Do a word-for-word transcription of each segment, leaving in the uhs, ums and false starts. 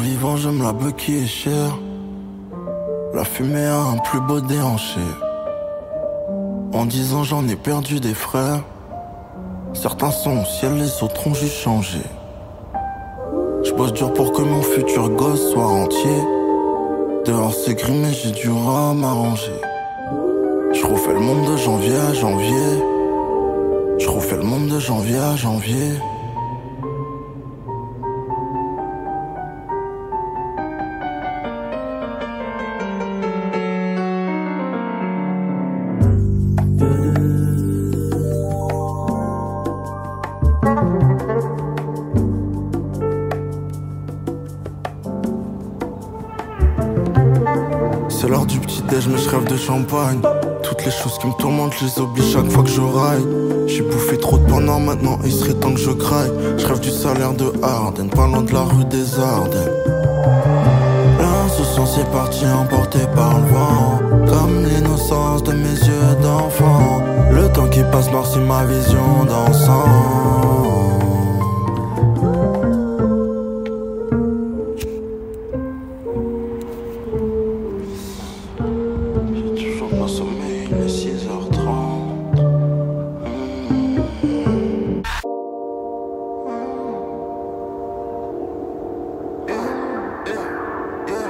vivant, j'aime la beuh qui est chère. La fumée a un plus beau déhanché. En dix ans, j'en ai perdu des frères. Certains sont au ciel, les autres ont juste changé. J'bosse dur pour que mon futur gosse soit entier. Dehors c'est gris mais j'ai du à m'arranger. J'refais le monde de janvier à janvier. J'refais le monde de janvier à janvier. C'est l'heure du petit déj mais je rêve de champagne. Toutes les choses qui me tourmentent, je les oublie chaque fois que je ride. J'ai bouffé trop de pendant maintenant, il serait temps que je craille. Je rêve du salaire de Ardennes, pas loin de la rue des Ardennes. L'insouciance est partie emporté par le vent, comme l'innocence de mes yeux d'enfant. Le temps qui passe noircit ma vision d'ensemble. Pas sommeil, il est six heures trente. Mmh. Yeah, yeah, yeah.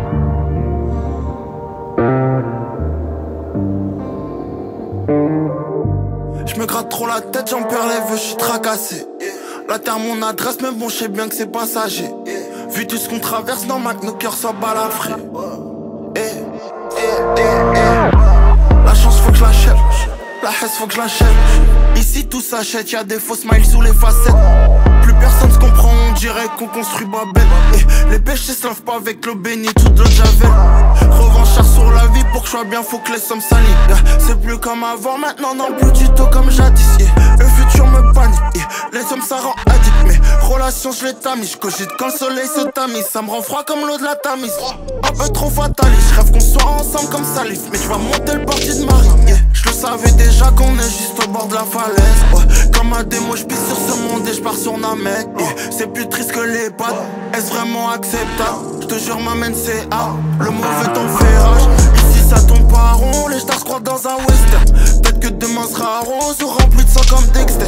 Je me gratte trop la tête, j'en perds les vœux, j'suis tracassé. La terre mon adresse, mais bon j'sais bien que c'est passager. Vu tout ce qu'on traverse, normal que nos cœurs soient balafrés. Eh, eh, eh, eh. La chance faut que je l'achète, la haisse faut que je l'achète. Ici tout s'achète, y'a des faux smiles sous les facettes. Plus personne se comprend, on dirait qu'on construit Babel. Et les péchés se lavent pas avec l'eau bénite ou de l'eau de javel. Revanchard sur la vie, pour que je sois bien faut que les sommes salissent. Yeah. C'est plus comme avant, maintenant non plus du tout comme jadis. Yeah. Le futur me panique, yeah. Les hommes ça rend addict. Mes relations je les tamise, je cogite quand le soleil se tamise. Ça me rend froid comme l'eau de la Tamise. Un peu trop fataliste, je rêve qu'on soit ensemble comme Salif. Mais tu vas monter le parti de Marie, yeah. Je le savais déjà qu'on est juste au bord de la falaise, ouais. Comme un démo, je pisse sur ce monde et je pars sur Namek, yeah. C'est plus triste que les pattes, est-ce vraiment acceptable? Je te jure m'amène c'est A, le mauvais temps fait rage. Ici ça tombe pas rond, les stars se croient dans un western. Peut-être que demain sera rose ou rempli de sang comme Dexter.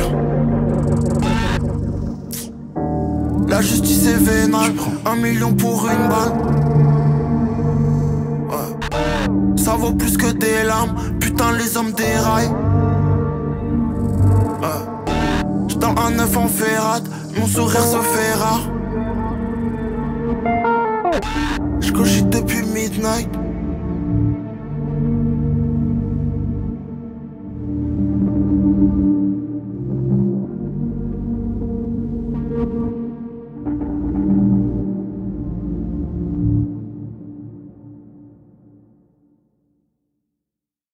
La justice est vénale, un million pour une balle. Ouais. Ça vaut plus que des larmes, putain les hommes déraillent. Ouais. J'tends un neuf en ferrade, mon sourire se fait rare. J'cogite depuis midnight.